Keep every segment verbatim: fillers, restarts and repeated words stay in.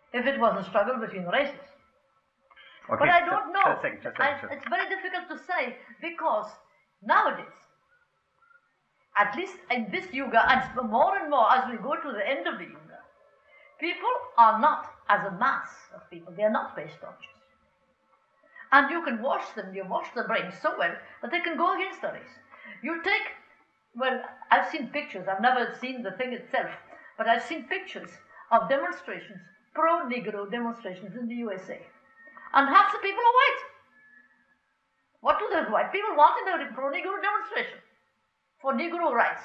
if it was a struggle between races. Okay, but I don't just, know. Just a second, just a second. I, it's very difficult to say because nowadays, at least in this yuga, and more and more as we go to the end of the yuga, people are not, as a mass of people, they are not very staunch. And you can wash them, you wash the brains so well that they can go against the race. You take, well, I've seen pictures, I've never seen the thing itself, but I've seen pictures of demonstrations, pro-Negro demonstrations in the U S A. And half the people are white. What do the white people want in a pro-Negro demonstration? For Negro rights.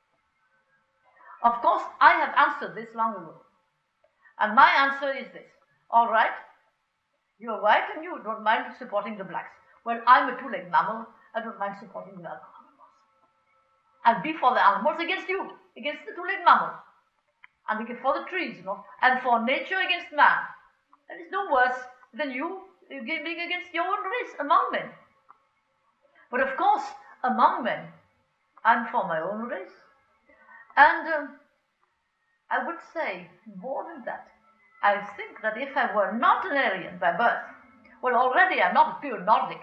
Of course, I have answered this long ago. And my answer is this. All right, you're white and you don't mind supporting the blacks. Well, I'm a two-legged mammal. I don't mind supporting the animals. I'll be for the animals against you, against the two-legged mammal. And for the trees, you know, and for nature against man. And it's no worse than you being against your own race among men. But of course, among men, I'm for my own race. And um, I would say more than that. I think that if I were not an Aryan by birth, well, already I'm not a pure Nordic,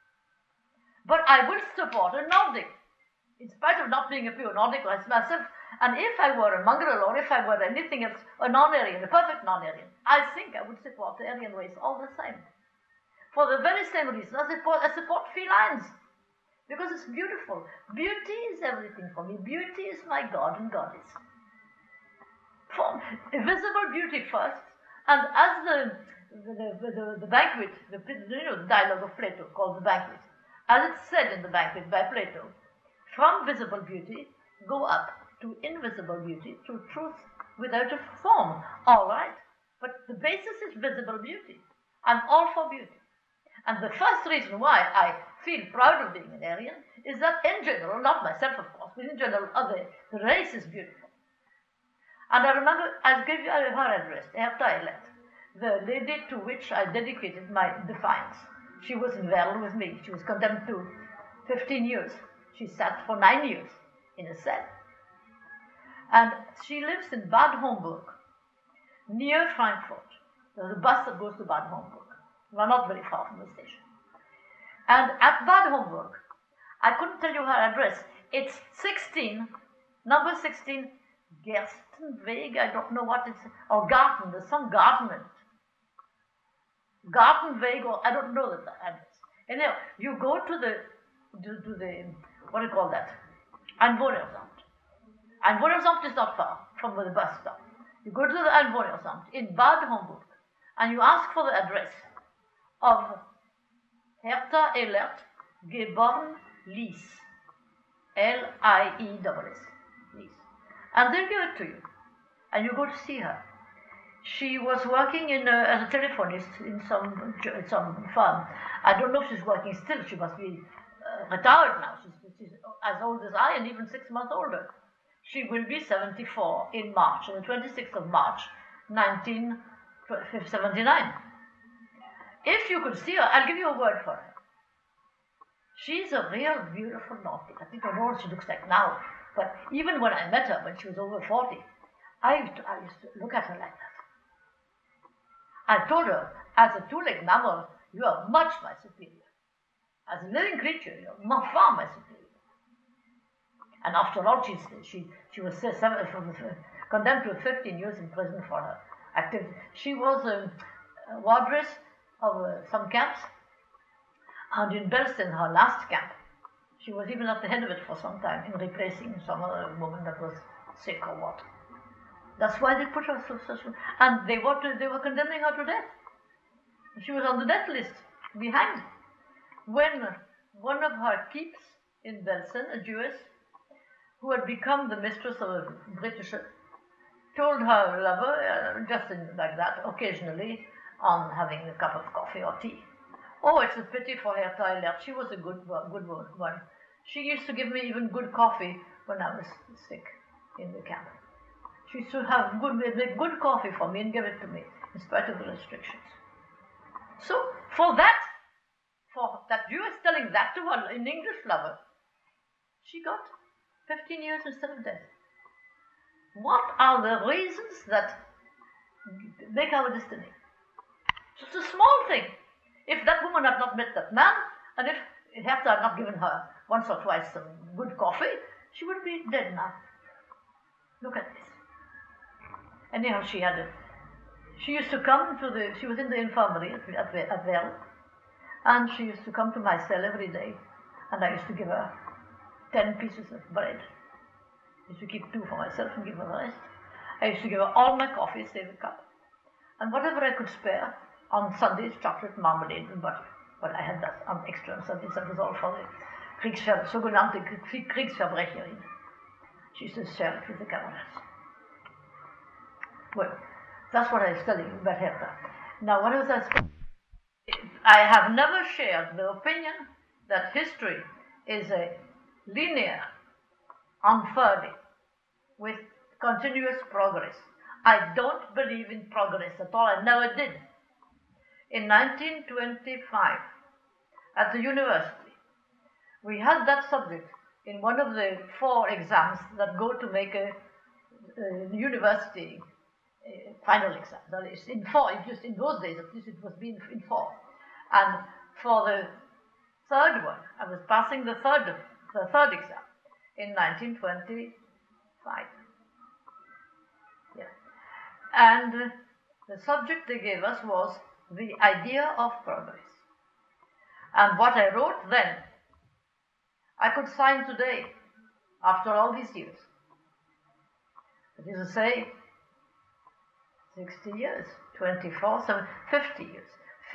but I will support a Nordic, in spite of not being a pure Nordic myself. And if I were a mongrel, or if I were anything else, a non-Aryan, a perfect non-Aryan, I think I would support the Aryan race all the same. For the very same reason, I support, I support felines. Because it's beautiful. Beauty is everything for me. Beauty is my God and Goddess. For visible beauty first, and as the the, the, the, the banquet, the, you know, the dialogue of Plato called the banquet, as it's said in the banquet by Plato, from visible beauty, go up to invisible beauty, to truth without a form. All right, but the basis is visible beauty. I'm all for beauty. And the first reason why I feel proud of being an Aryan is that in general, not myself of course, but in general, other, the race is beautiful. And I remember, I'll give you her address, Herta Eilert, the lady to which I dedicated my Defiance. She was in Werle with me. She was condemned to fifteen years. She sat for nine years in a cell. And she lives in Bad Homburg, near Frankfurt. There's a bus that goes to Bad Homburg. We're not very far from the station. And at Bad Homburg, I couldn't tell you her address. It's sixteen, number sixteen, Gerstenweg, I don't know what it's, or Garten, there's some garden in it. Gartenweg, or I don't know the address. Anyhow, you go to the, to, to the, what do you call that? Einwohnersamt. Einwohnersamt is not far from the bus stop. You go to the Einwohnersamt in Bad Homburg, and you ask for the address of Herta Eilert, Geborn Lies, L I E S S, Lies. And they'll give it to you, and you go to see her. She was working in a, as a telephonist in some some firm. I don't know if she's working still. She must be uh, retired now. She's, she's as old as I, and even six months older. She will be seventy-four in March, on the twenty-sixth of March, nineteen seventy-nine. If you could see her, I'll give you a word for her. She's a real beautiful Nordic. I think I know what she looks like now. But even when I met her, when she was over forty, I used to, I used to look at her like that. I told her, as a two-legged mammal, you are much my superior. As a living creature, you are far my superior. And after all, she's, she, she was seven, from, condemned to fifteen years in prison for her activity. She was a, a wardress of uh, some camps, and in Belsen, her last camp, she was even at the head of it for some time in replacing some other woman that was sick or what. That's why they put her through such, and they were, to, they were condemning her to death. She was on the death list, to be hanged. When one of her keeps in Belsen, a Jewess, who had become the mistress of a British, told her lover, uh, just in, like that, occasionally, on having a cup of coffee or tea. Oh, it's a pity for Herta Eilert. She was a good, good one. She used to give me even good coffee when I was sick in the camp. She used to have good, make good coffee for me and give it to me, in spite of the restrictions. So, for that, for that Jewess telling that to her, an English lover, she got fifteen years instead of death. What are the reasons that make our destiny. Just a small thing. If that woman had not met that man, and if Hertha had not given her once or twice some good coffee, she would be dead now. Look at this. Anyhow, she had a, she used to come to the, she was in the infirmary at, at, at Verne, and she used to come to my cell every day, and I used to give her ten pieces of bread. I used to keep two for myself and give her the rest. I used to give her all my coffee, save a cup. And whatever I could spare, on Sundays, chocolate, marmalade, and butter. But I had that on extra on Sundays, that was all for the Kriegsver sogenannte Kriegsverbrecherin. She used to share it with the comrades. Well, that's what I was telling you about Hertha. Now, what was I saying? I have never shared the opinion that history is a linear unfolding with continuous progress. I don't believe in progress at all. I never did. In nineteen twenty-five, at the university, we had that subject in one of the four exams that go to make a, a university uh, final exam. That is, in four, just in those days, at least it was being in four. And for the third one, I was passing the third, the third exam in nineteen twenty-five. Yeah. And uh, the subject they gave us was the idea of progress. And what I wrote then, I could sign today, after all these years. That is to say, sixty years, twenty-four, seven, fifty years,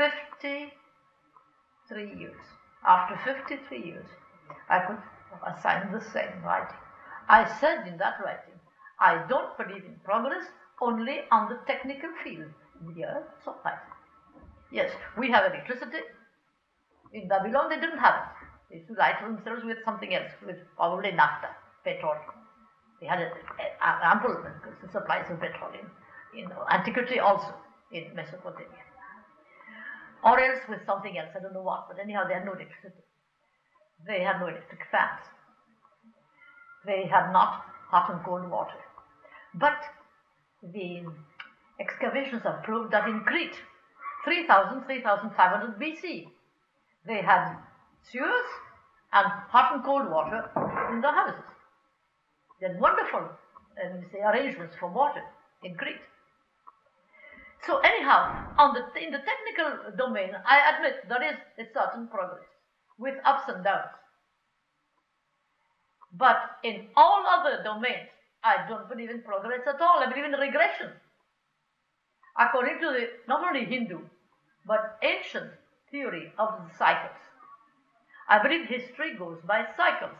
fifty-three years. After fifty-three years, I could assign the same writing. I said in that writing, I don't believe in progress only on the technical field. Yes, so right. Yes, we have electricity. In Babylon, they didn't have it. They used to light themselves with something else, with probably naphtha, petrol. They had a, a, ample supplies of petroleum in antiquity, also in Mesopotamia. Or else with something else, I don't know what, but anyhow, they had no electricity. They had no electric fans. They had not hot and cold water. But the excavations have proved that in Crete, three thousand, three thousand five hundred B C, they had sewers and hot and cold water in their houses. They had wonderful um, say, arrangements for water in Crete. So anyhow, on the, in the technical domain, I admit there is a certain progress with ups and downs. But in all other domains, I don't believe in progress at all. I believe in regression. According to the, not only Hindu, but ancient theory of the cycles. I believe history goes by cycles.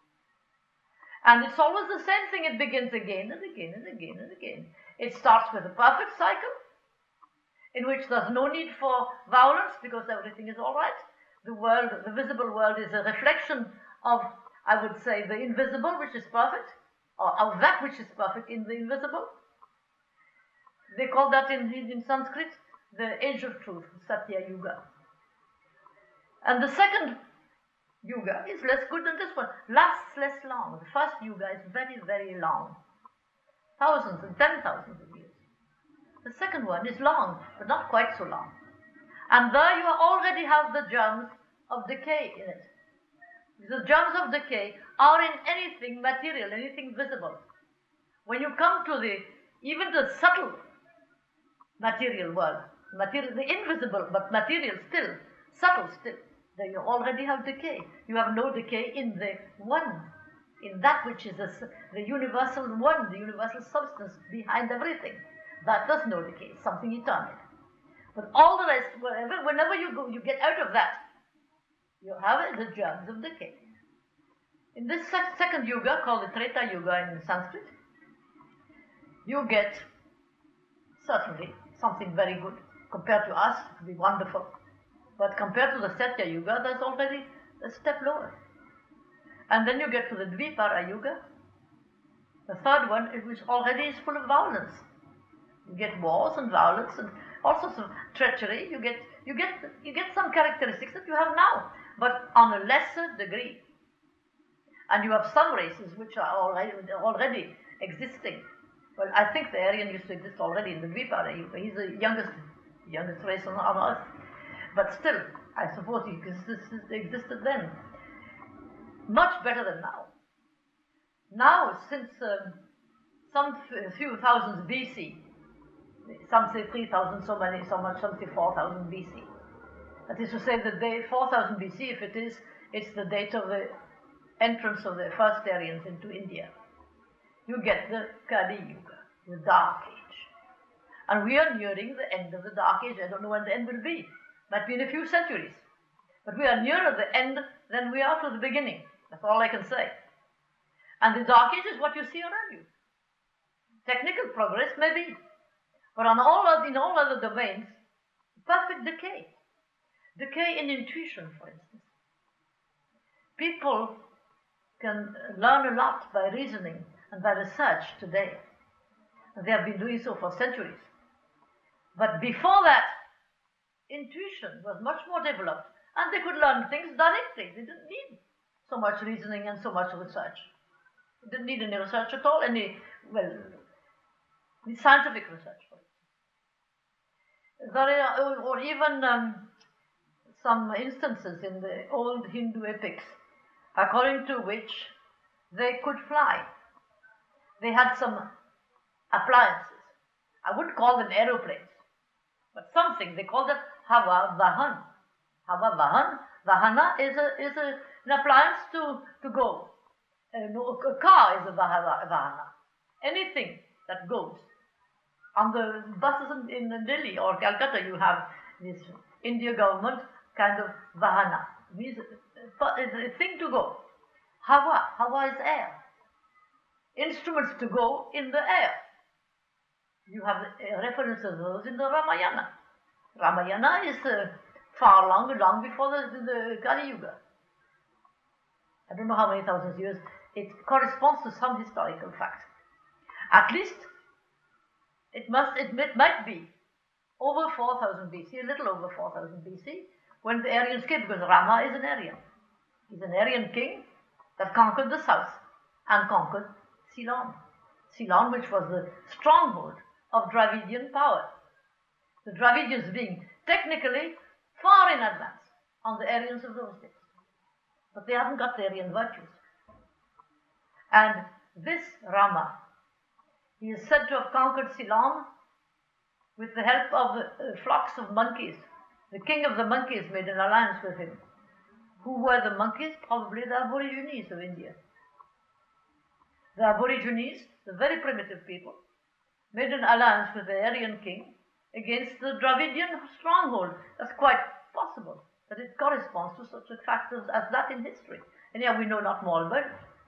And it's always the same thing. It begins again and again and again and again. It starts with a perfect cycle, in which there's no need for violence because everything is all right. The world, the visible world, is a reflection of, I would say, the invisible, which is perfect, or of that which is perfect in the invisible. They call that in, in Sanskrit the age of truth, Satya Yuga. And the second Yuga is less good than this one, lasts less long. The first Yuga is very, very long, thousands and ten thousands of years. The second one is long, but not quite so long. And there you already have the germs of decay in it. The germs of decay are in anything material, anything visible. When you come to the, even the subtle material world, material, the invisible, but material still, subtle still, there you already have decay. You have no decay in the one, in that which is the, the universal one, the universal substance behind everything. That does no decay, something eternal. But all the rest, wherever, whenever you go, you get out of that, you have the germs of decay. In this second yuga, called the Treta Yuga in Sanskrit, you get certainly something very good. Compared to us, it will be wonderful. But compared to the Satya Yuga, there's already a step lower. And then you get to the Dvipara Yuga, the third one, which already is full of violence. You get wars and violence and all sorts of treachery. You get, you get, you get some characteristics that you have now, but on a lesser degree. And you have some races which are already, already existing Well, I think the Aryan used to exist already in the Dvipara Yuga. He's the youngest, youngest race on, on Earth. But still, I suppose he existed, existed then. Much better than now. Now, since um, some f- few thousands B C, some say three thousand, so many, so much, some say four thousand B C. That is to say, the day four thousand B C, if it is, it's the date of the entrance of the first Aryans into India. You get the Kali Yuga, the Dark Age. And we are nearing the end of the Dark Age. I don't know when the end will be. Might be in a few centuries. But we are nearer the end than we are to the beginning. That's all I can say. And the Dark Age is what you see around you. Technical progress may be. But on all other, in all other domains, perfect decay. Decay in intuition, for instance. People can learn a lot by reasoning and by research today. And they have been doing so for centuries. But before that, intuition was much more developed, and they could learn things directly. They didn't need so much reasoning and so much research. They didn't need any research at all, any, well, any scientific research for it. There are, or even um, some instances in the old Hindu epics, according to which they could fly. They had some appliances. I wouldn't call them aeroplanes, but something. They called it Hava Vahan. Hava Vahan. Vahana is, a, is a, an appliance to, to go. Uh, no, a car is a Vahana. Anything that goes. On the buses in, in Delhi or Calcutta, you have this India government kind of Vahana. It means a, a thing to go. Hava. Hava is air. Instruments to go in the air. You have references of those in the Ramayana. Ramayana is uh, far long, long before the, the Kali Yuga. I don't know how many thousands years. It corresponds to some historical fact. At least, it must, it might be over four thousand B C, a little over four thousand B C, when the Aryans came, because Rama is an Aryan. He's an Aryan king that conquered the south and conquered Ceylon. Ceylon, which was the stronghold of Dravidian power. The Dravidians being technically far in advance on the Aryans of those days. But they haven't got the Aryan virtues. And this Rama, he is said to have conquered Ceylon with the help of the uh, flocks of monkeys. The king of the monkeys made an alliance with him. Who were the monkeys? Probably the Aborigines of India. The Aborigines, the very primitive people, made an alliance with the Aryan king against the Dravidian stronghold. That's quite possible, that it corresponds to such a fact as, as that in history. And yeah, we know not more about it.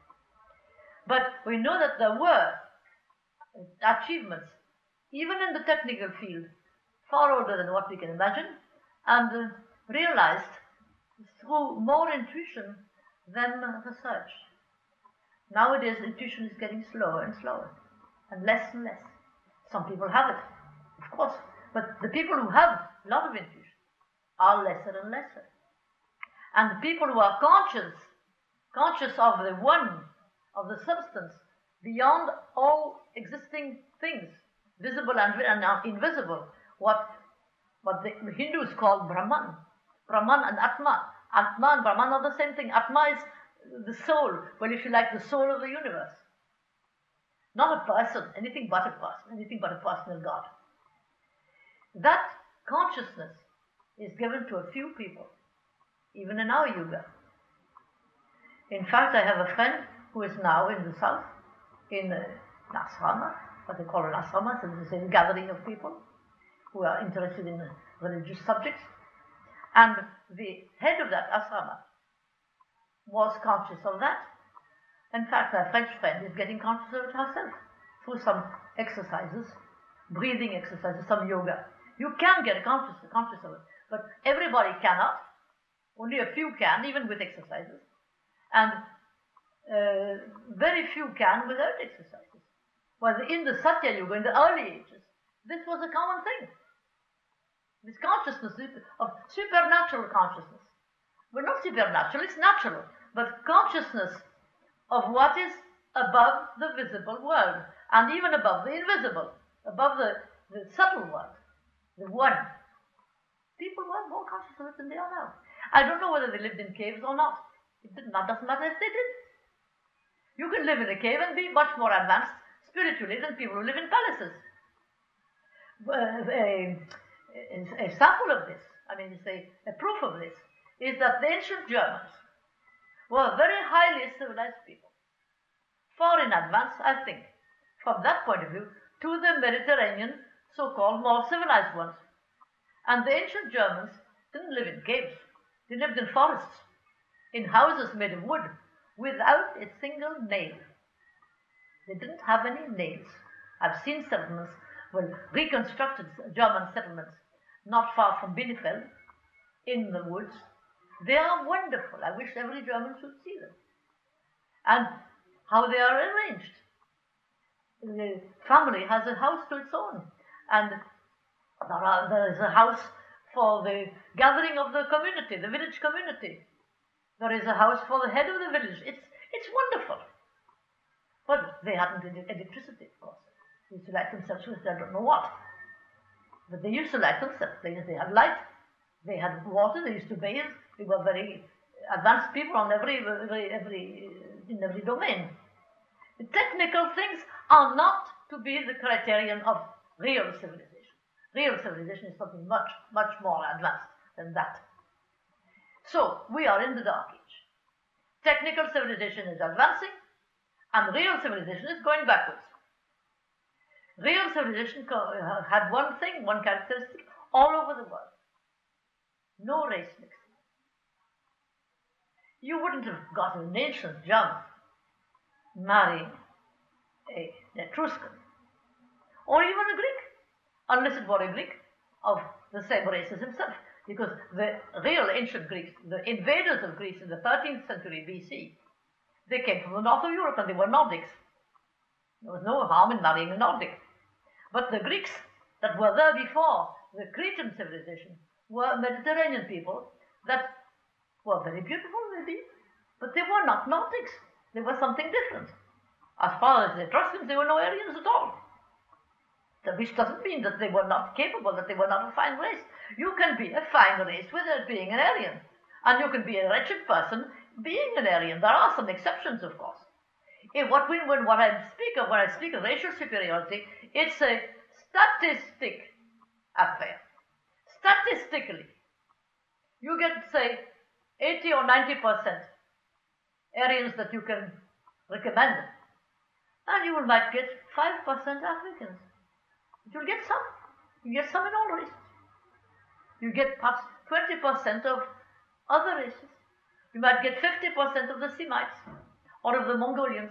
But we know that there were achievements, even in the technical field, far older than what we can imagine, and uh, realized through more intuition than research. Nowadays, intuition is getting slower and slower, and less and less. Some people have it, of course, but the people who have a lot of intuition are lesser and lesser. And the people who are conscious, conscious of the one, of the substance, beyond all existing things, visible and, and invisible, what, what the Hindus call Brahman. Brahman and Atma. Atma and Brahman are the same thing. Atma is the soul, well, if you like, the soul of the universe. Not a person, anything but a person, anything but a personal God. That consciousness is given to a few people, even in our Yuga. In fact, I have a friend who is now in the south, in an asrama, what they call an asrama, so it's a gathering of people who are interested in religious subjects. And the head of that asrama was conscious of that. In fact, my French friend is getting conscious of it herself through some exercises, breathing exercises, some yoga. You can get conscious, conscious of it, but everybody cannot. Only a few can, even with exercises. And uh, very few can without exercises. Well, in the Satya Yuga, in the early ages, this was a common thing. This consciousness of supernatural consciousness. Well, not supernatural, it's natural, but consciousness of what is above the visible world, and even above the invisible, above the, the subtle world, the one. People were more conscious of it than they are now. I don't know whether they lived in caves or not. It did not, doesn't matter if they did. You can live in a cave and be much more advanced spiritually than people who live in palaces. Uh, a, a, a sample of this, I mean, say a proof of this, is that the ancient Germans were very highly civilized people, far in advance, I think, from that point of view, to the Mediterranean, so-called more civilized ones. And the ancient Germans didn't live in caves. They lived in forests, in houses made of wood, without a single nail. They didn't have any nails. I've seen settlements, well, reconstructed German settlements, not far from Bielefeld, in the woods. They are wonderful. I wish every German should see them. And how they are arranged. The family has a house to its own, and there, are, there is a house for the gathering of the community, the village community. There is a house for the head of the village. It's, it's wonderful. But they hadn't electricity, of course. They used to light themselves with I don't know what. But they used to light themselves. They, they had light. They had water. They used to bathe. They were very advanced people on every, every, every, in every domain. The technical things are not to be the criterion of real civilization. Real civilization is something much, much more advanced than that. So, we are in the Dark Age. Technical civilization is advancing, and real civilization is going backwards. Real civilization had one thing, one characteristic, all over the world. No race mixing. You wouldn't have got an ancient German marrying a, an Etruscan, or even a Greek, unless it were a Greek of the same race as himself. Because the real ancient Greeks, the invaders of Greece in the thirteenth century B C, they came from the north of Europe and they were Nordics. There was no harm in marrying a Nordic. But the Greeks that were there before the Cretan civilization were Mediterranean people that were very beautiful, maybe, but they were not Nordics. They were something different. As far as the Etruscans, they were no Aryans at all. Which doesn't mean that they were not capable, that they were not a fine race. You can be a fine race without being an Aryan. And you can be a wretched person being an Aryan. There are some exceptions, of course. In what, we, when, what I speak of, when I speak of racial superiority, it's a statistic affair. Statistically, you get, say, eighty or ninety percent Aryans that you can recommend. And you might get five percent Africans. You'll get some. You get some in all races. You get perhaps twenty percent of other races. You might get fifty percent of the Semites or of the Mongolians.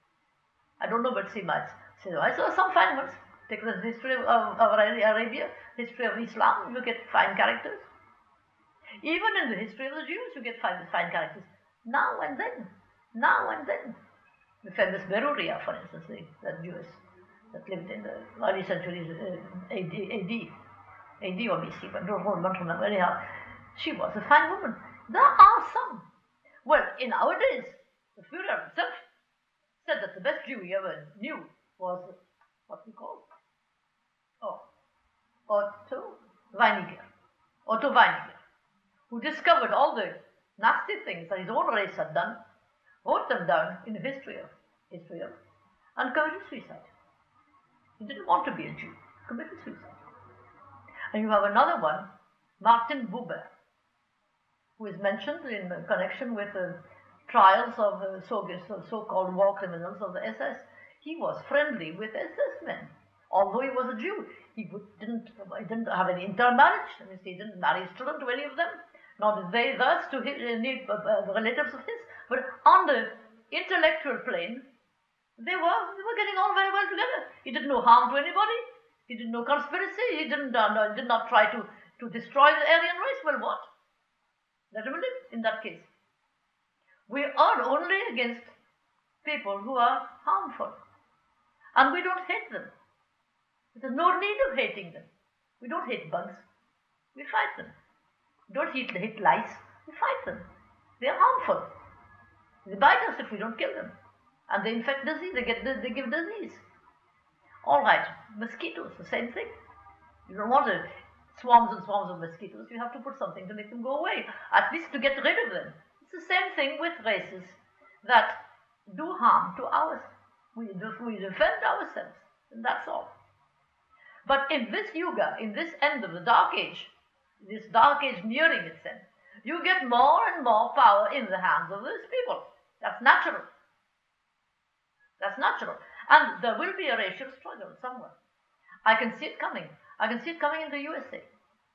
I don't know about Semites. Semites are some fine ones. Take the history of, of, of Arabia, history of Islam, you get fine characters. Even in the history of the Jews, you get fine, fine characters. Now and then. Now and then. The famous Beruria, for instance, the, the Jews that lived in the early centuries, uh, A D, A D, A D or B C, but I don't remember anyhow. She was a fine woman. There are some. Well, in our days, the Führer himself said that the best Jew he ever knew was what we call oh, Otto Weiniger. Otto Weiniger, who discovered all the nasty things that his own race had done, wrote them down in the history of Israel, and committed suicide. He didn't want to be a Jew, committed suicide. And you have another one, Martin Buber, who is mentioned in connection with the trials of the so-called war criminals of the S S. He was friendly with S S men, although he was a Jew. He didn't, he didn't have any intermarriage. I mean, he didn't marry his children to any of them, nor did they thus to his, any uh, relatives of his. But on the intellectual plane, they were, they were getting on very well together. He did no harm to anybody. He did no conspiracy. He didn't, uh, no, did not try to, to destroy the Aryan race. Well, what? Let him live in that case. We are only against people who are harmful. And we don't hate them. There's no need of hating them. We don't hate bugs. We fight them. We don't hate, hate lice. We fight them. They are harmful. They bite us if we don't kill them. And they infect disease. They, get, they give disease. All right, mosquitoes, the same thing. You don't want to swarms and swarms of mosquitoes. You have to put something to make them go away, at least to get rid of them. It's the same thing with races that do harm to ours. We, we defend ourselves, and that's all. But in this yuga, in this end of the dark age, this dark age nearing its end, you get more and more power in the hands of these people. That's natural. That's natural. And there will be a racial struggle somewhere. I can see it coming. I can see it coming in the U S A.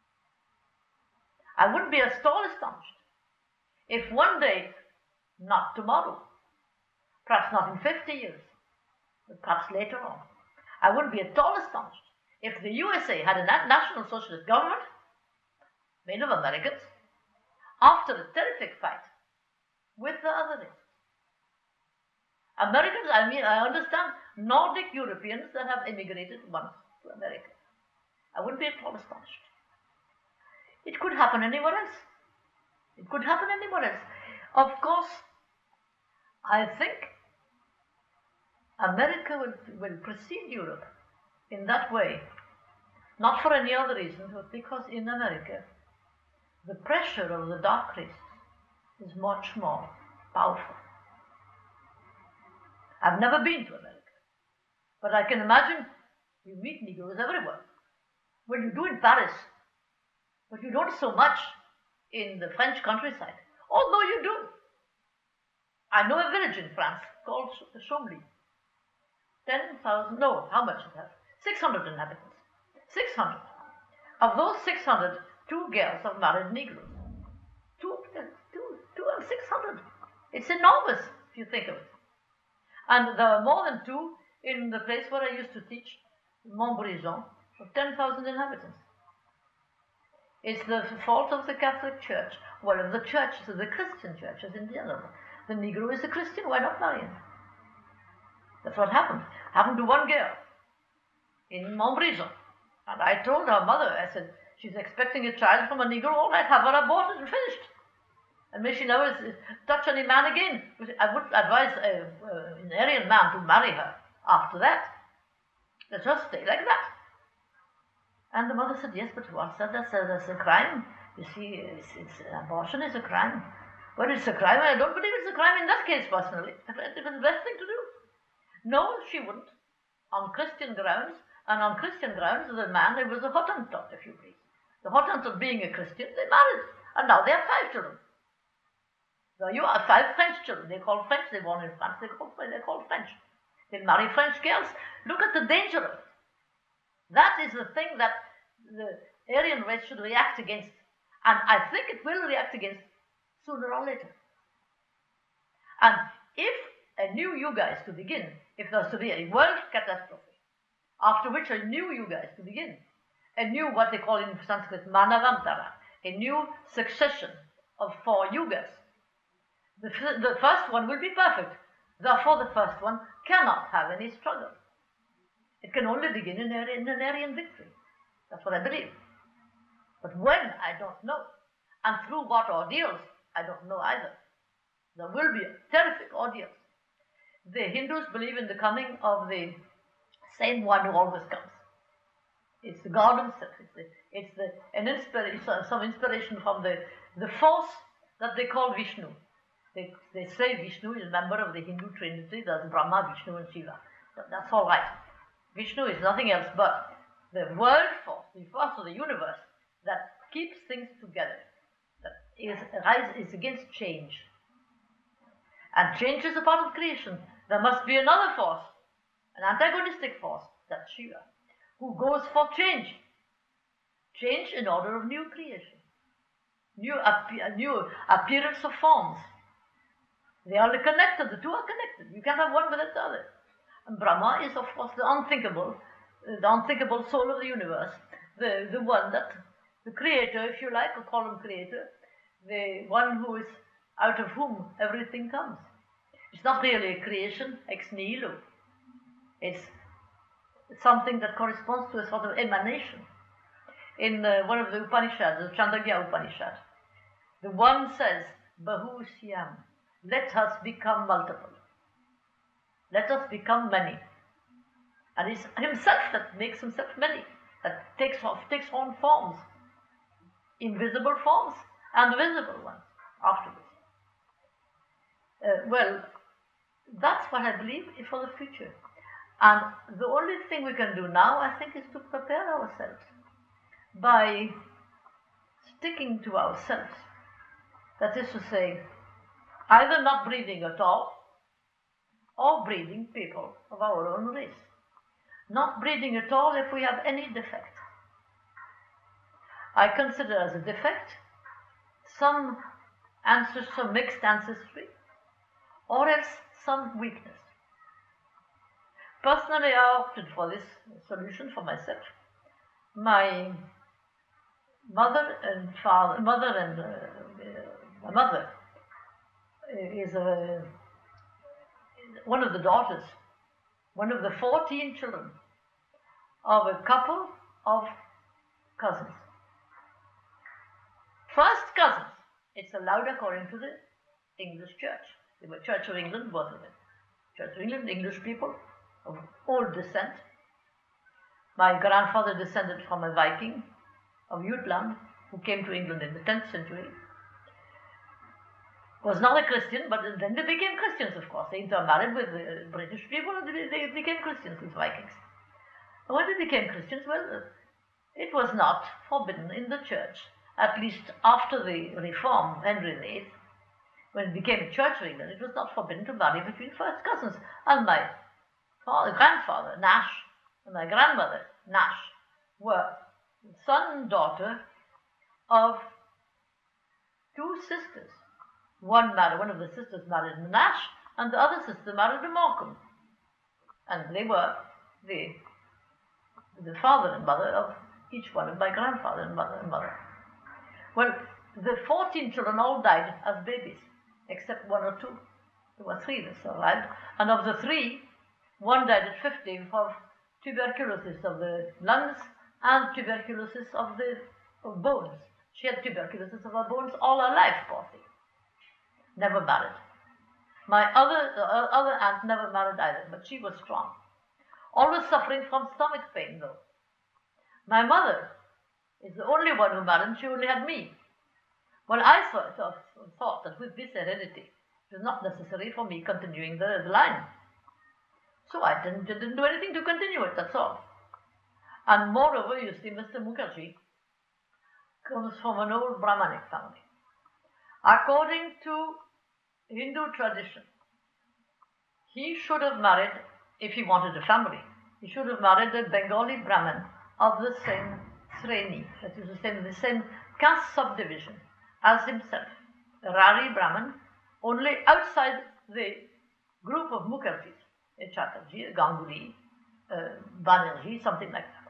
I wouldn't be at all astonished if one day, not tomorrow, perhaps not in fifty years, but perhaps later on, I wouldn't be at all astonished if the U S A had a national socialist government made of Americans after a terrific fight with the other races. Americans, I mean, I understand Nordic Europeans that have emigrated once to America. I wouldn't be at all astonished. It could happen anywhere else. It could happen anywhere else. Of course, I think America will, will precede Europe in that way, not for any other reason, but because in America, the pressure of the dark races is much more powerful. I've never been to America, but I can imagine you meet Negroes everywhere. Well, you do in Paris, but you don't so much in the French countryside, although you do. I know a village in France called Chambly. ten thousand, no, how much it has? six hundred inhabitants. six hundred. Of those six hundred, two girls have married Negroes. Two, two, two and six hundred. It's enormous if you think of it. And there are more than two in the place where I used to teach, Montbrison, of ten thousand inhabitants. It's the fault of the Catholic Church, well, of the churches, of the Christian churches in general. The Negro is a Christian, why not marry him? That's what happened. Happened to one girl in Montbrison. And I told her mother, I said, she's expecting a child from a Negro, all right, have her aborted and finished. And may she never touch any man again. I would advise a, uh, an Aryan man to marry her after that. Let her stay like that. And the mother said, yes, but what's that? That's a, that's a crime. You see, it's, it's, abortion is a crime. Well, it's a crime. I don't believe it's a crime in that case, personally. It was the best thing to do. No, she wouldn't. On Christian grounds, and on Christian grounds, the man, it was a Hottentot, if you please. The Hottentot being a Christian, they married. And now they have five children. So you have five French children. They call French. They're born in France. They call, they call French. They marry French girls. Look at the danger of it. That is the thing that the Aryan race should react against. And I think it will react against sooner or later. And if a new yuga is to begin, if there's to be a world catastrophe, after which a new yuga is to begin, a new, what they call in Sanskrit, manavantara, a new succession of four yugas, The, the first one will be perfect. Therefore, the first one cannot have any struggle. It can only begin in, in an Aryan victory. That's what I believe. But when, I don't know. And through what ordeals, I don't know either. There will be terrific ordeals. The Hindus believe in the coming of the same one who always comes. It's the God himself. It's, the, it's the, an inspiration, some inspiration from the, the force that they call Vishnu. They, they say Vishnu is a member of the Hindu Trinity. There's Brahma, Vishnu, and Shiva. But that's all right. Vishnu is nothing else but the world force, the force of the universe that keeps things together, that is, is against change. And change is a part of creation. There must be another force, an antagonistic force, that's Shiva, who goes for change. Change in order of new creation, new, new appearance of forms. They are connected, the two are connected. You can't have one without the other. And Brahma is, of course, the unthinkable, the unthinkable soul of the universe, the, the one that, the creator, if you like, or call him creator, the one who is out of whom everything comes. It's not really a creation ex nihilo. It's something that corresponds to a sort of emanation. In uh, one of the Upanishads, the Chandogya Upanishad, the one says, Bahu Shyam, let us become multiple. Let us become many. And it's himself that makes himself many, that takes off, takes on forms, invisible forms and visible ones afterwards. Uh, well, that's what I believe for the future. And the only thing we can do now, I think, is to prepare ourselves by sticking to ourselves. That is to say, either not breeding at all, or breeding people of our own race. Not breeding at all if we have any defect. I consider as a defect some ancestry, some mixed ancestry, or else some weakness. Personally, I opted for this solution for myself. My mother and father, mother and uh, my mother is a, one of the daughters, one of the fourteen children of a couple of cousins. First cousins, it's allowed according to the English Church. They were Church of England, both of them. Church of England, English people of old descent. My grandfather descended from a Viking of Jutland who came to England in the tenth century. Was not a Christian, but then they became Christians, of course. They intermarried with uh, British people and they, they became Christians, these Vikings. And when they became Christians, well, it was not forbidden in the church, at least after the reform, Henry the eighth, when it became a Church of England, it was not forbidden to marry between first cousins. And my father, grandfather, Nash, and my grandmother, Nash, were son and daughter of two sisters. One married, one of the sisters married a Nash, and the other sister married a Morecambe. And they were the, the father and mother of each one of my grandfather and mother and mother. Well, the fourteen children all died as babies, except one or two. There were three that survived. And of the three, one died at fifty of tuberculosis of the lungs and tuberculosis of the of bones. She had tuberculosis of her bones all her life, poor thing. Never married. My other, uh, other aunt never married either, but she was strong. Always suffering from stomach pain, though. My mother is the only one who married, she only had me. Well, I thought, thought, thought that with this heredity, it was not necessary for me continuing the, the line. So I didn't, didn't do anything to continue it, that's all. And moreover, you see, Mister Mukherjee comes from an old Brahmanic family. According to Hindu tradition, he should have married, if he wanted a family, he should have married a Bengali Brahmin of the same Sreni, that is the same, the same caste subdivision as himself, a Rari Brahmin, only outside the group of Mukherjees, a Chatterjee, a Ganguly, uh, Banerjee, something like that.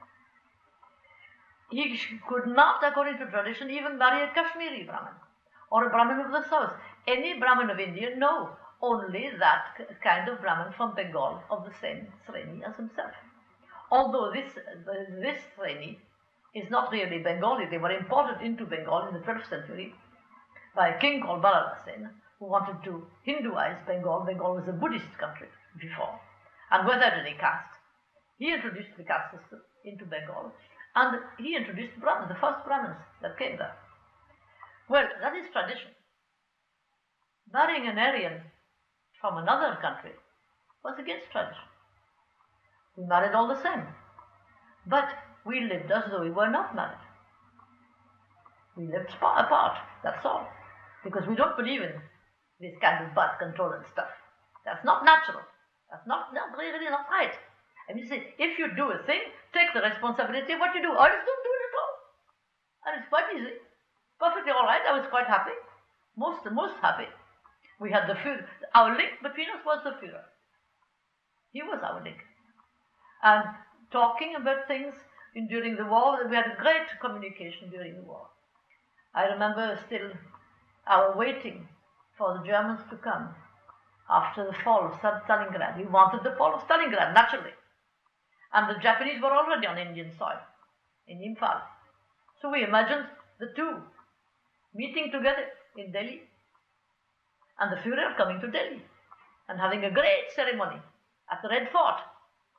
He could not, according to tradition, even marry a Kashmiri Brahmin or a Brahmin of the south. Any Brahmin of India, no. Only that kind of Brahmin from Bengal of the same Sreni as himself. Although this, this Sreni is not really Bengali, they were imported into Bengal in the twelfth century by a king called Balala Sen, who wanted to Hindουize Bengal. Bengal was a Buddhist country before, and without any caste. He introduced the caste system into Bengal, and he introduced Brahmins, the first Brahmins that came there. Well, that is tradition. Marrying an Aryan from another country was against tradition. We married all the same. But we lived as though we were not married. We lived apart, that's all. Because we don't believe in this kind of birth control and stuff. That's not natural. That's not, not really not right. And you say, if you do a thing, take the responsibility of what you do. Or just don't do it at all. And it's quite easy. Perfectly all right. I was quite happy. Most, most happy. We had the Führer. Our link between us was the Führer. He was our link. And talking about things in, during the war, we had a great communication during the war. I remember still our waiting for the Germans to come after the fall of Stalingrad. We wanted the fall of Stalingrad, naturally. And the Japanese were already on Indian soil, in Imphal. So we imagined the two meeting together in Delhi, and the Führer coming to Delhi, and having a great ceremony at the Red Fort,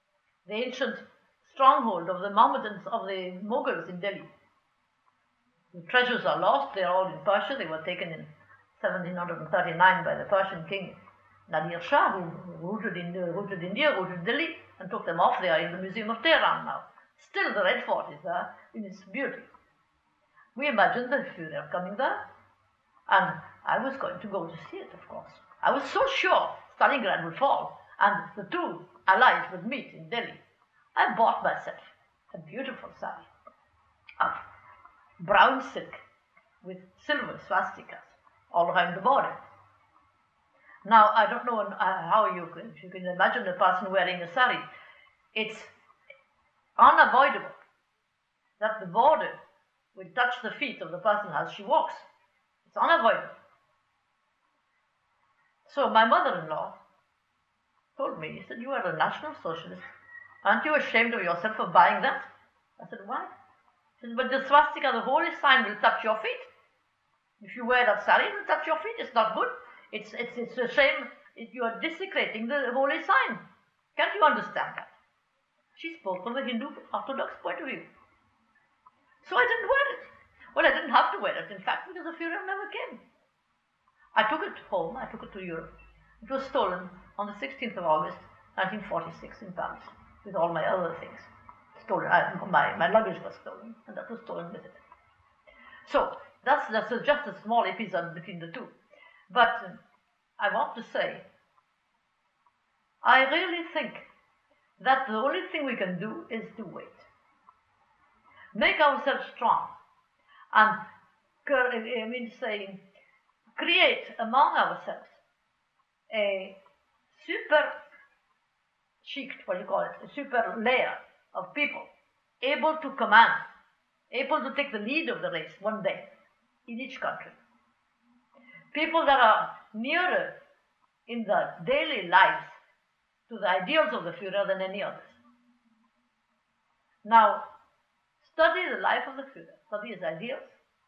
the ancient stronghold of the Mohammedans, of the Mughals in Delhi. The treasures are lost. They are all in Persia. They were taken in seventeen thirty-nine by the Persian king Nadir Shah, who rooted in rooted India, rooted Delhi, and took them off. They are in the Museum of Tehran now. Still, the Red Fort is there in its beauty. We imagined the Führer coming there, and I was going to go to see it, of course. I was so sure Stalingrad would fall, and the two allies would meet in Delhi. I bought myself a beautiful sari of brown silk with silver swastikas all around the border. Now, I don't know how you can, if you can imagine a person wearing a sari. It's unavoidable that the border will touch the feet of the person as she walks. It's unavoidable. So my mother-in-law told me, he said, "You are a National Socialist. Aren't you ashamed of yourself for buying that?" I said, "Why?" She said, "But the swastika, the holy sign, will touch your feet. If you wear that sari, it will touch your feet. It's not good. It's, it's, it's a shame. It, you are desecrating the holy sign. Can't you understand that?" She spoke from the Hindu Orthodox point of view. So I didn't wear it. Well, I didn't have to wear it, in fact, because the Führer never came. I took it home. I took it to Europe. It was stolen on the sixteenth of August, nineteen forty-six in Paris, with all my other things. Stolen. I, my, my luggage was stolen, and that was stolen with it. So that's, that's a, just a small episode between the two. But uh, I want to say, I really think that the only thing we can do is to wait. Make ourselves strong, and I mean, say, create among ourselves a super sheikh, what do you call it, a super layer of people able to command, able to take the lead of the race one day in each country. People that are nearer in the daily lives to the ideals of the Führer than any others. Now, study the life of the Führer, study his ideals.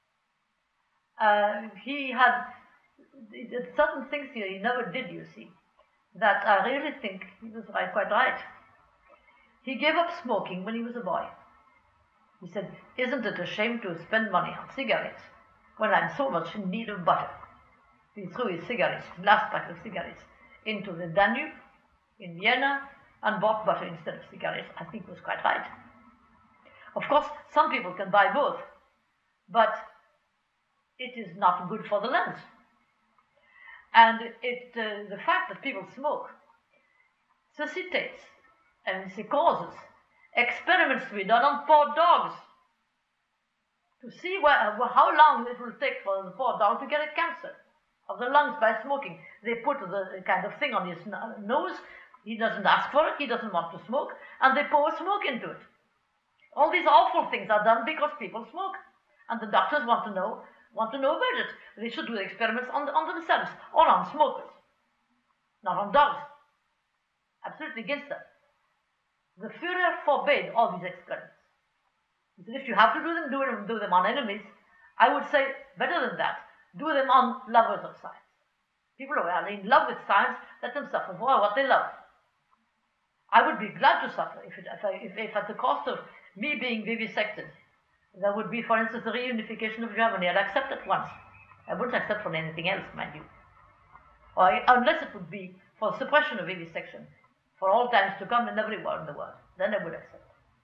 Uh, he had certain things here he never did, you see, that I really think he was right, quite right. He gave up smoking when he was a boy. He said, "Isn't it a shame to spend money on cigarettes when I'm so much in need of butter?" He threw his cigarettes, his last pack of cigarettes, into the Danube in Vienna and bought butter instead of cigarettes. I think it was quite right. Of course, some people can buy both, but it is not good for the lungs. And it, uh, the fact that people smoke necessitates and it causes experiments to be done on poor dogs to see where, how long it will take for the poor dog to get a cancer of the lungs by smoking. They put the kind of thing on his nose. He doesn't ask for it. He doesn't want to smoke. And they pour smoke into it. All these awful things are done because people smoke. And the doctors want to know want to know about it. They should do the experiments on, the, on themselves or on smokers, not on dogs. Absolutely against that. The Führer forbade all these experiments. He said, if you have to do them, do them, do them on enemies. I would say, better than that, do them on lovers of science. People who are in love with science, let them suffer for what they love. I would be glad to suffer if, it, if, I, if, if at the cost of me being vivisected, there would be, for instance, the reunification of Germany. I'd accept at once. I wouldn't accept for anything else, mind you. Or, unless it would be for suppression of vivisection for all times to come and everywhere in the world. Then I would accept.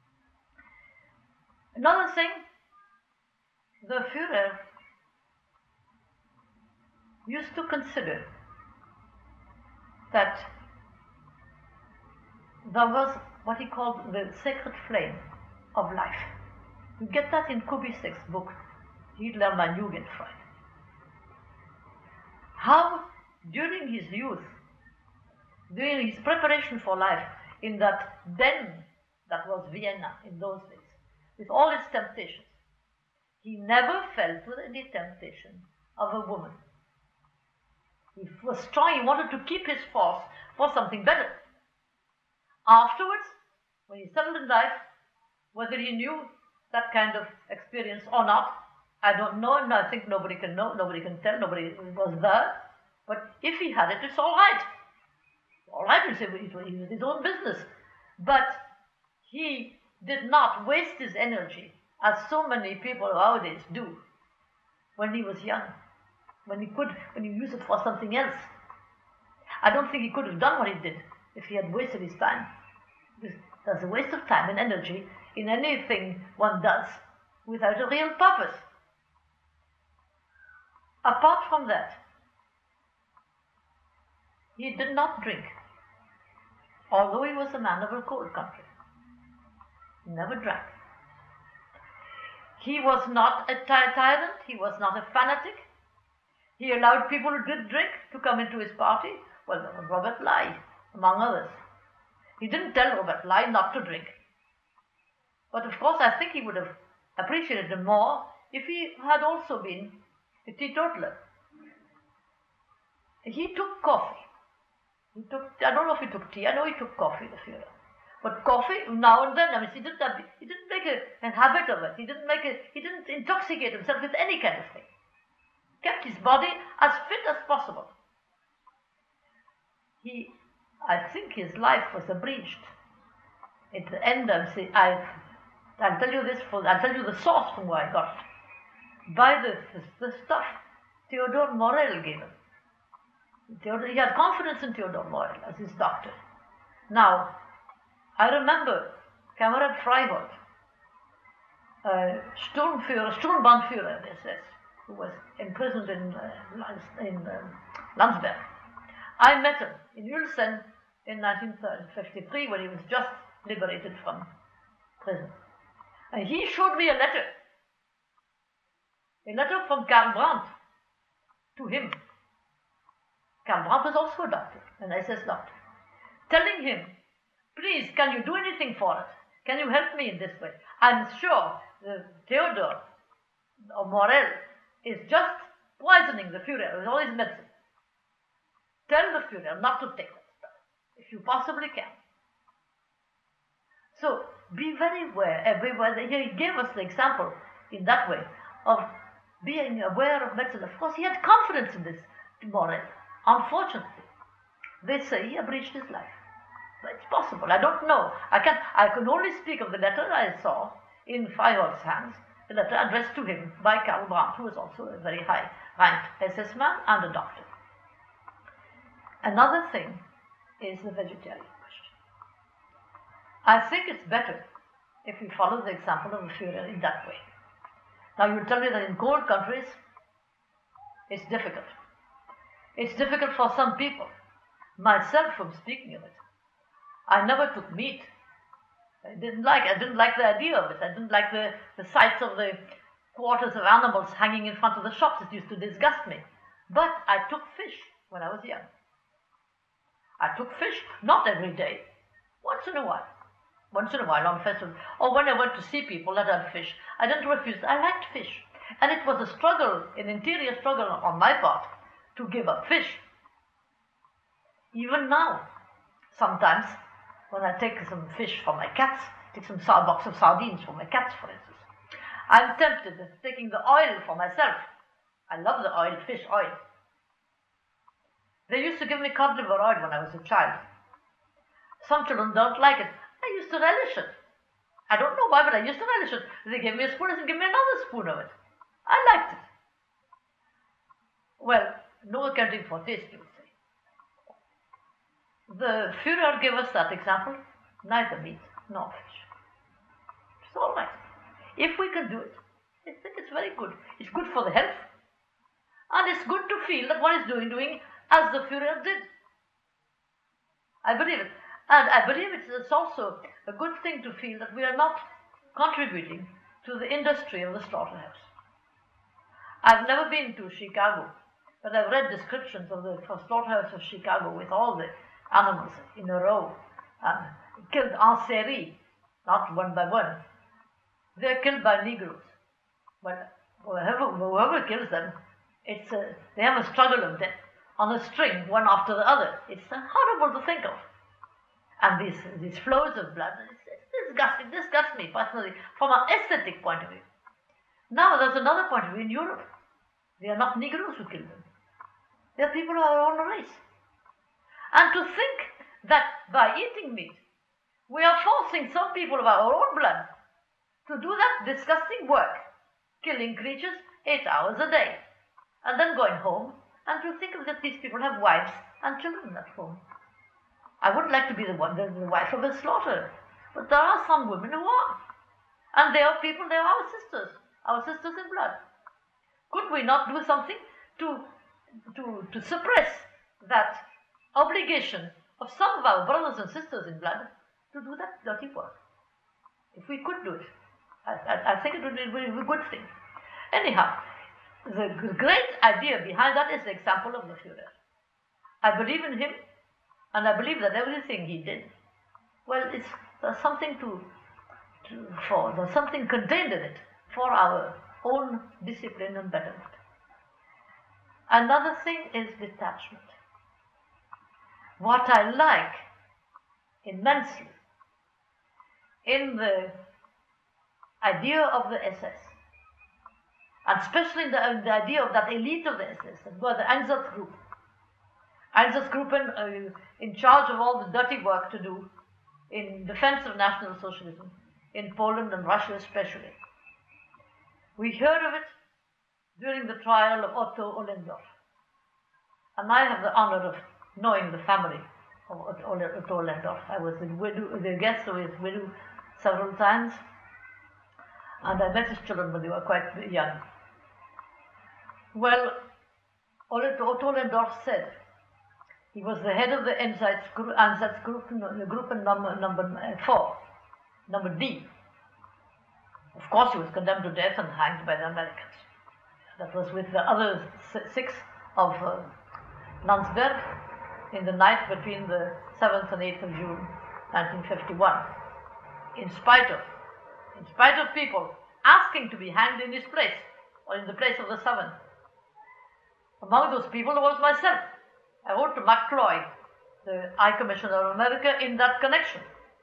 Another thing, the Führer used to consider that there was what he called the sacred flame of life. You get that in Kubisek's book, Hitler, mein Jugendfreund. How, during his youth, during his preparation for life, in that den that was Vienna in those days, with all its temptations, he never fell to any temptation of a woman. He was strong, he wanted to keep his force for something better. Afterwards, when he settled in life, whether he knew that kind of experience or not, I don't know, and I think nobody can know, nobody can tell, nobody was there. But if he had it, it's all right. All right, it's, it was his own business. But he did not waste his energy as so many people nowadays do when he was young, when he could, when he used it for something else. I don't think he could have done what he did if he had wasted his time. There's a waste of time and energy in anything one does without a real purpose. Apart from that, he did not drink, although he was a man of a cold country. He never drank. He was not a ty- tyrant, he was not a fanatic. He allowed people who did drink to come into his party. Well, there was Robert Bly, among others. He didn't tell Robert Bly not to drink. But of course, I think he would have appreciated it more if he had also been a teetotaler. He took coffee. He took, I don't know if he took tea, I know he took coffee, the Führer. But coffee, now and then, I mean, he didn't, have, he didn't make a, a habit of it. He didn't make a, he didn't intoxicate himself with any kind of thing. Kept his body as fit as possible. He, I think his life was abridged. At the end, I'm saying, I, I'll tell you this, for, I'll tell you the source from where I got it. By the, the, the stuff Theodore Morel gave him. Theodore, he had confidence in Theodore Morel as his doctor. Now, I remember Kamerad Freihold, uh, Sturmführer, Sturmbannführer, S S, who was imprisoned in, uh, in uh, Landsberg. I met him in Ulsen in nineteen fifty-three when he was just liberated from prison. And he showed me a letter, a letter from Karl Brandt to him. Karl Brandt was also a doctor, an S S doctor, telling him, please, can you do anything for us? Can you help me in this way? I'm sure the Theodore or Morel is just poisoning the Führer with all his medicine. Tell the Führer not to take that stuff, if you possibly can. So, be very aware everywhere. He gave us the example in that way of being aware of medicine. Of course, he had confidence in this Morel. Unfortunately, they say he abridged his life. But it's possible. I don't know. I can I can only speak of the letter I saw in Freihold's hands, the letter addressed to him by Karl Brandt, who was also a very high-ranked S S man and a doctor. Another thing is the vegetarian question. I think it's better if we follow the example of the Führer in that way. Now, you tell me that in cold countries, it's difficult. It's difficult for some people. Myself, from speaking of it, I never took meat. I didn't like I didn't like the idea of it. I didn't like the, the sights of the quarters of animals hanging in front of the shops. It used to disgust me. But I took fish when I was young. I took fish, not every day, once in a while. Once in a while on festivals. Or when I went to see people that had fish, I didn't refuse. I liked fish. And it was a struggle, an interior struggle on my part, to give up fish. Even now, sometimes, when I take some fish for my cats, take some box of sardines for my cats, for instance, I'm tempted of taking the oil for myself. I love the oil, fish oil. They used to give me cod liver oil when I was a child. Some children don't like it. I used to relish it. I don't know why, but I used to relish it. They gave me a spoon and gave me another spoon of it. I liked it. Well, no accounting for taste, you would say. The Führer gave us that example, neither meat nor fish. It's all right. If we can do it, I think it's very good. It's good for the health. And it's good to feel that one is doing, doing as the Führer did. I believe it. And I believe it's also a good thing to feel that we are not contributing to the industry of the slaughterhouse. I've never been to Chicago, but I've read descriptions of the slaughterhouse of Chicago with all the animals in a row, and killed en série, not one by one. They're killed by Negroes. But whoever, whoever kills them, it's a, they have a struggle of death on a string, one after the other. It's horrible to think of. And these, these flows of blood, it's, it's disgusting, disgusts me personally from an aesthetic point of view. Now there's another point of view in Europe. They are not Negroes who kill them. They are people of our own race. And to think that by eating meat, We are forcing some people of our own blood to do that disgusting work, killing creatures eight hours a day, and then going home and to think that these people have wives and children at home. I wouldn't like to be the one, the, the wife of a slaughterer, but there are some women who are. And they are people, they are our sisters, our sisters in blood. Could we not do something to, to, to suppress that obligation of some of our brothers and sisters in blood to do that dirty work? If we could do it, I, I, I think it would be, would be a good thing. Anyhow, the great idea behind that is the example of the Führer. I believe in him, and I believe that everything he did, well, it's, there's something to, to for, there's something contained in it for our own discipline and betterment. Another thing is detachment. What I like immensely in the idea of the S S, and especially in the, in the idea of that elite of the S S, that were the Einsatzgruppen. Einsatzgruppen uh, in charge of all the dirty work to do in defense of National Socialism, in Poland and Russia especially. We heard of it during the trial of Otto Ollendorf. And I have the honor of knowing the family of Otto Ollendorf. I was the, widow, the guest of his widow several times, and I met his children when they were quite young. Well, Otto Ollendorf said, he was the head of the Einsatzgruppen group number, number four, number D. Of course, he was condemned to death and hanged by the Americans. That was with the other six of uh, Landsberg in the night between the seventh and eighth of June nineteen fifty-one. In spite of, in spite of people asking to be hanged in his place, or in the place of the seven. Among those people was myself. I wrote to McCloy, the High Commissioner of America, in that connection.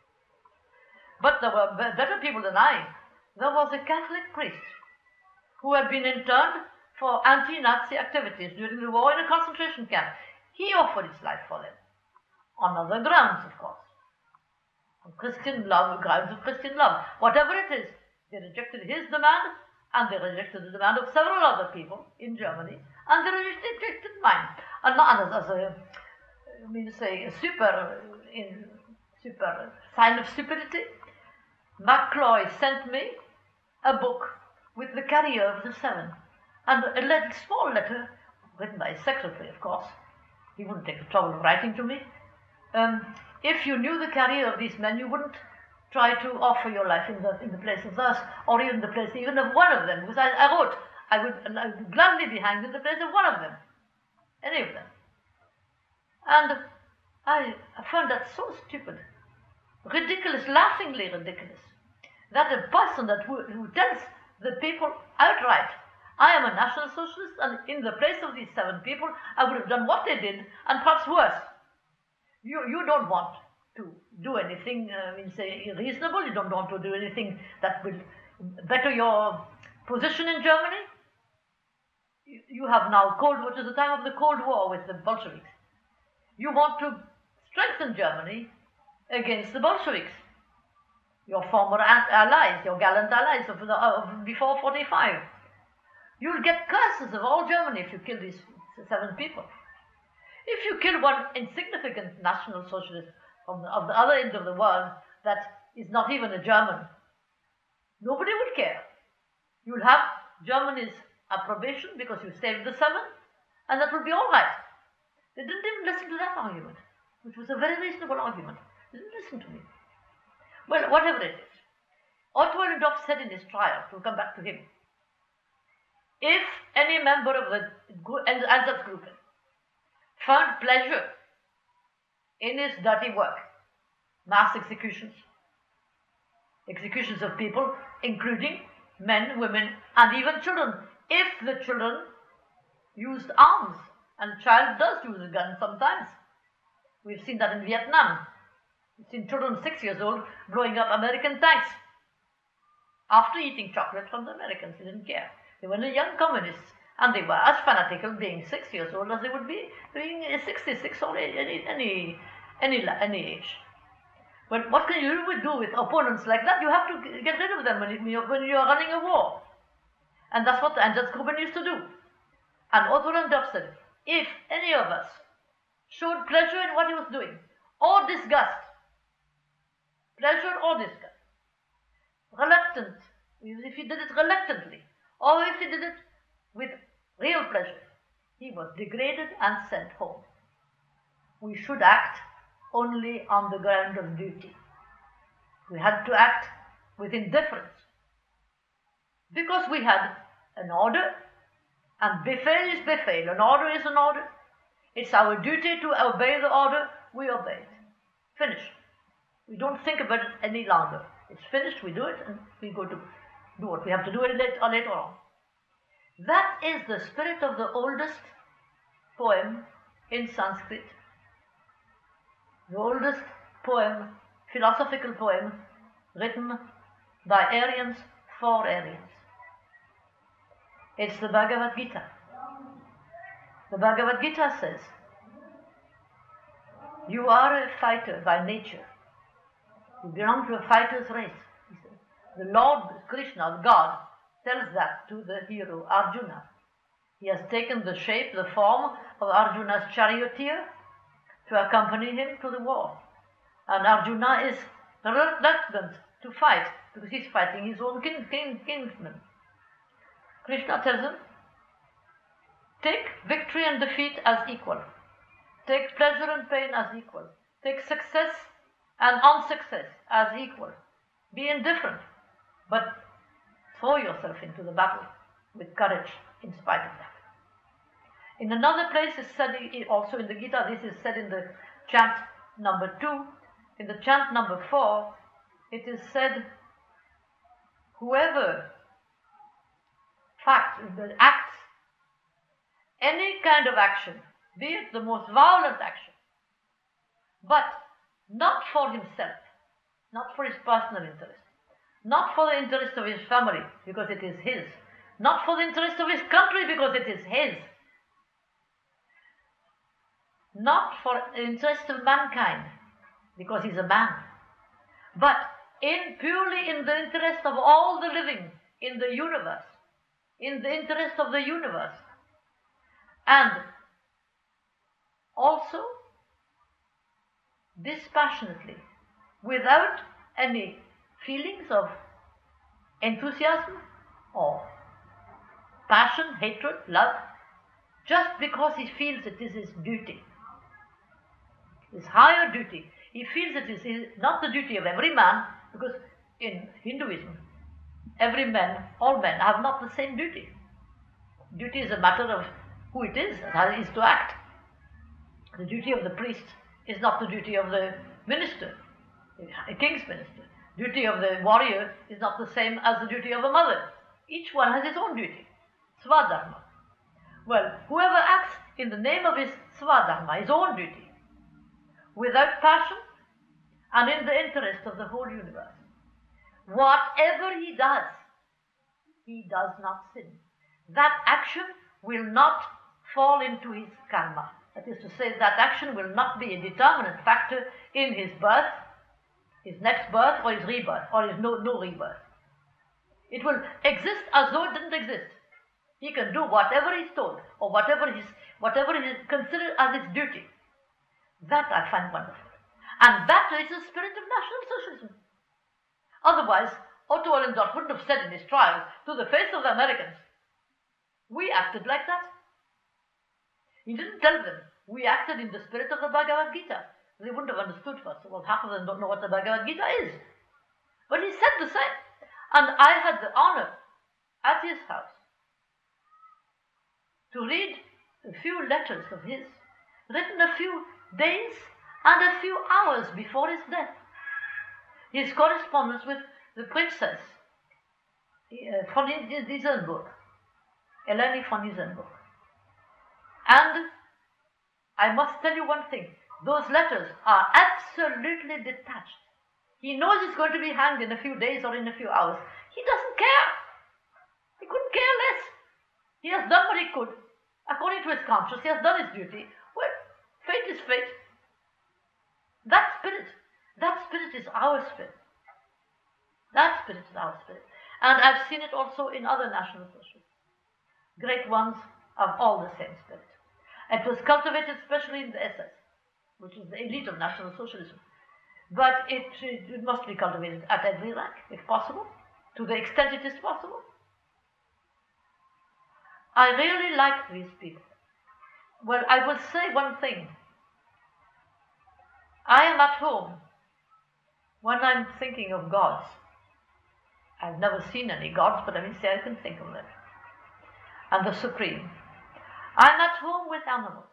But there were better people than I. There was a Catholic priest who had been interned for anti-Nazi activities during the war in a concentration camp. He offered his life for them, on other grounds, of course. On Christian love, grounds of Christian love. Whatever it is, they rejected his demand, and they rejected the demand of several other people in Germany, and they rejected mine. And not as a, I mean to say, a super, in, super sign of stupidity, McCloy sent me a book with the carrier of the seven, and a little small letter, written by his secretary, of course. He wouldn't take the trouble of writing to me. Um, if you knew the carrier of these men, you wouldn't try to offer your life in the, in the place of theirs, or even the place even of one of them, because I, I wrote, I would, I would gladly be hanged in the place of one of them, any of them. And I, I found that so stupid, ridiculous, laughingly ridiculous, that a person that who, who tells the people outright, I am a National Socialist, and in the place of these seven people, I would have done what they did, and perhaps worse. You, you don't want to do anything, uh, I mean, say, reasonable. You don't want to do anything that will better your position in Germany. You, you have now Cold War, which is the time of the Cold War with the Bolsheviks. You want to strengthen Germany against the Bolsheviks, your former allies, your gallant allies of, the, of before forty-five. You'll get curses of all Germany if you kill these seven people. If you kill one insignificant National Socialist from the, of the other end of the world that is not even a German, nobody will care. You'll have Germany's approbation because you saved the seven, and that will be all right. They didn't even listen to that argument, which was a very reasonable argument. They didn't listen to me. Well, whatever it is, Otto Ollendorf said in his trial, to come back to him, if any member of the Einsatzgruppe found pleasure in his dirty work, mass executions, executions of people, including men, women, and even children, if the children used arms, and a child does use a gun sometimes. We've seen that in Vietnam. We've seen children six years old blowing up American tanks after eating chocolate from the Americans. They didn't care. They were young communists, and they were as fanatical being six years old as they would be being sixty-six or any, any, any, any age. But what can you do with opponents like that? You have to get rid of them when you're, when you're running a war. And that's what Anders Gruben used to do. And Otto Randolph said, if any of us showed pleasure in what he was doing, or disgust, pleasure or disgust, reluctant, if he did it reluctantly, or if he did it with real pleasure, he was degraded and sent home. We should act only on the ground of duty. We had to act with indifference because we had an order, and Befehl is Befehl. An order is an order. It's our duty to obey the order. We obey it. Finish. We don't think about it any longer. It's finished, we do it, and we go to do what we have to do later, later on. That is the spirit of the oldest poem in Sanskrit. The oldest poem, philosophical poem, written by Aryans for Aryans. It's the Bhagavad Gita. The Bhagavad Gita says, you are a fighter by nature. You belong to a fighter's race. He says. The Lord Krishna, God, tells that to the hero Arjuna. He has taken the shape, the form of Arjuna's charioteer to accompany him to the war. And Arjuna is reluctant to fight because he's fighting his own king, king, kinsman. Krishna tells him, take victory and defeat as equal. Take pleasure and pain as equal. Take success and unsuccess as equal. Be indifferent, but throw yourself into the battle with courage in spite of that. In another place, it's said also in the Gita, this is said in the chant number two. In the chant number four, it is said, whoever fact, acts any kind of action, be it the most violent action, but not for himself, not for his personal interest, not for the interest of his family, because it is his, not for the interest of his country, because it is his, not for the interest of mankind, because he's a man, but in purely in the interest of all the living in the universe, in the interest of the universe, and also dispassionately, without any feelings of enthusiasm or passion, hatred, love, just because he feels it is his duty, his higher duty. He feels it is not the duty of every man, because in Hinduism, every man, all men have not the same duty. Duty is a matter of who it is, how he is to act. The duty of the priest is not the duty of the minister, a king's minister. Duty of the warrior is not the same as the duty of a mother. Each one has his own duty, Swadharma. Well, whoever acts in the name of his Swadharma, his own duty, without passion and in the interest of the whole universe, whatever he does, he does not sin. That action will not fall into his karma. That is to say, that action will not be a determinant factor in his birth, his next birth, or his rebirth, or his no, no rebirth. It will exist as though it didn't exist. He can do whatever he's told, or whatever is whatever is considered as his duty. That I find wonderful. And that is the spirit of National Socialism. Otherwise, Otto Ollendorff wouldn't have said in his trial, to the face of the Americans, we acted like that. He didn't tell them, we acted in the spirit of the Bhagavad Gita. They wouldn't have understood first of all. Half of them don't know what the Bhagavad Gita is. But he said the same. And I had the honor at his house to read a few letters of his, written a few days and a few hours before his death. His correspondence with the princess uh, von Isenburg, Eleni von Isenburg. And I must tell you one thing, those letters are absolutely detached. He knows he's going to be hanged in a few days or in a few hours. He doesn't care. He couldn't care less. He has done what he could. According to his conscience, he has done his duty. Well, fate is fate. That spirit, that spirit is our spirit. That spirit is our spirit. And I've seen it also in other National Socialists. Great ones have all the same spirit. It was cultivated especially in the S S, which is the elite of National Socialism. But it, it must be cultivated at every rank, if possible, to the extent it is possible. I really like these people. Well, I will say one thing. I am at home when I'm thinking of gods. I've never seen any gods, but I mean, say I can think of them. And the Supreme. I'm at home with animals.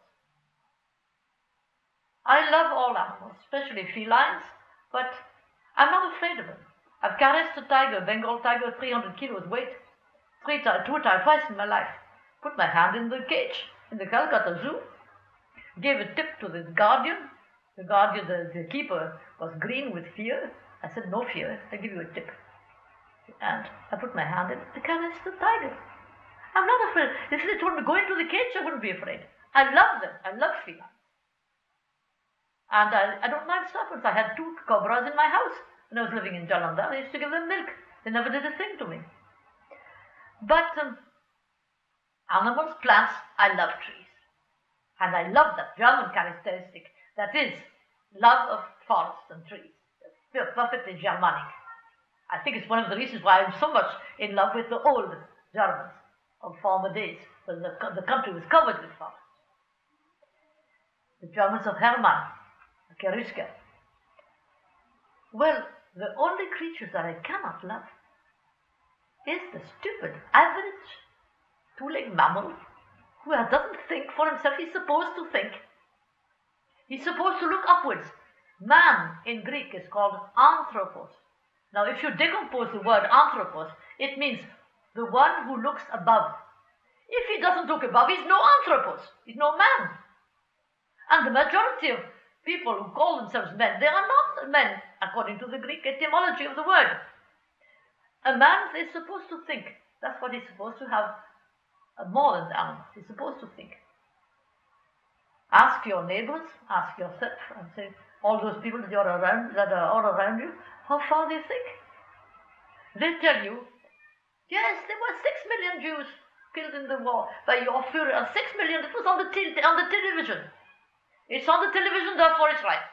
I love all animals, especially felines, but I'm not afraid of them. I've caressed a tiger, Bengal tiger, three hundred kilos weight, three times, two times, twice in my life. Put my hand in the cage in the Calcutta Zoo, gave a tip to the guardian. The guardian, the, the keeper, was green with fear. I said, no fear, I give you a tip. And I put my hand in, I caressed the tiger. I'm not afraid. If they told me go into the cage, I wouldn't be afraid. I love them. I love felines. And I, I don't mind serpents. I had two cobras in my house when I was living in Jalandhar. I used to give them milk. They never did a thing to me. But um, animals, plants, I love trees. And I love that German characteristic that is love of forests and trees. It's perfectly Germanic. I think it's one of the reasons why I'm so much in love with the old Germans of former days, when the, the country was covered with forests. The Germans of Hermann, Keruska. Well, the only creatures that I cannot love is the stupid, average, two-legged mammal who doesn't think for himself. He's supposed to think. He's supposed to look upwards. Man in Greek is called anthropos. Now, if you decompose the word anthropos, it means the one who looks above. If he doesn't look above, he's no anthropos. He's no man. And the majority of people who call themselves men, they are not men, according to the Greek etymology of the word. A man is supposed to think. That's what he's supposed to have, uh, more than the animals. He's supposed to think. Ask your neighbors, ask yourself, and say, all those people that, you're around, that are all around you, how far they think. They tell you, yes, there were six million Jews killed in the war by your Führer. Six million, it was on the, te on the television. It's on the television, therefore it's right.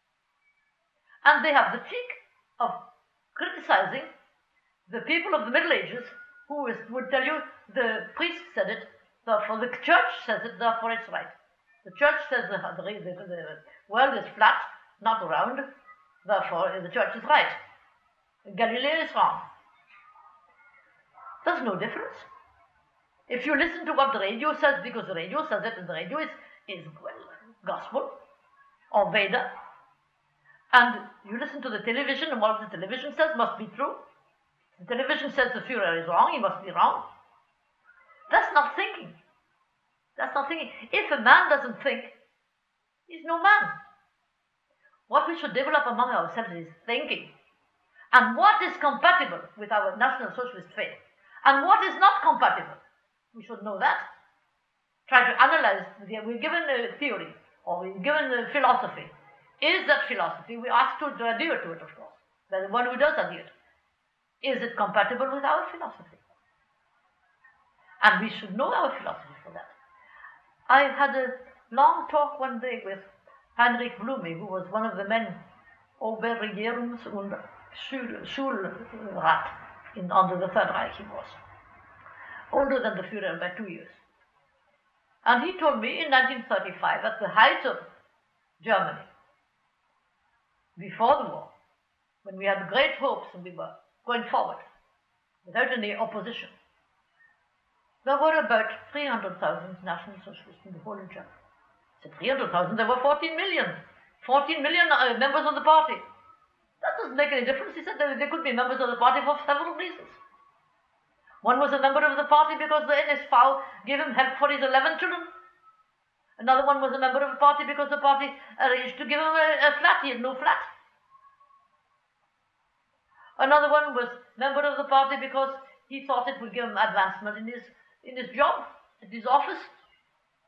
And they have the cheek of criticizing the people of the Middle Ages who is, would tell you the priest said it, therefore the church says it, therefore it's right. The church says the, the, the, the world is flat, not round, therefore the church is right. Galileo is wrong. There's no difference. If you listen to what the radio says, because the radio says it, and the radio is, is well, gospel or Veda, and you listen to the television, and what the television says must be true. The television says the Führer is wrong, he must be wrong. That's not thinking. That's not thinking. If a man doesn't think, he's no man. What we should develop among ourselves is thinking. And what is compatible with our National Socialist faith, and what is not compatible. We should know that. Try to analyze. We're given a theory, or we're given a philosophy. Is that philosophy, we ask to, to adhere to it, of course. There's one who does adhere. Is it compatible with our philosophy? And we should know our philosophy for that. I had a long talk one day with Heinrich Blume, who was one of the men, Oberregierungs- und Schul Schulrat, in, under the Third Reich he was. Older than the Führer by two years. And he told me in nineteen thirty-five, at the height of Germany, before the war, when we had great hopes and we were going forward, without any opposition, there were about three hundred thousand National Socialists in the whole of Germany. I said three hundred thousand, there were fourteen million. fourteen million uh, members of the party. That doesn't make any difference. He said there, there could be members of the party for several reasons. One was a member of the party because the N S V gave him help for his eleven children. Another one was a member of the party because the party arranged to give him a, a flat. He had no flat. Another one was member of the party because he thought it would give him advancement in his, in his job, in his office.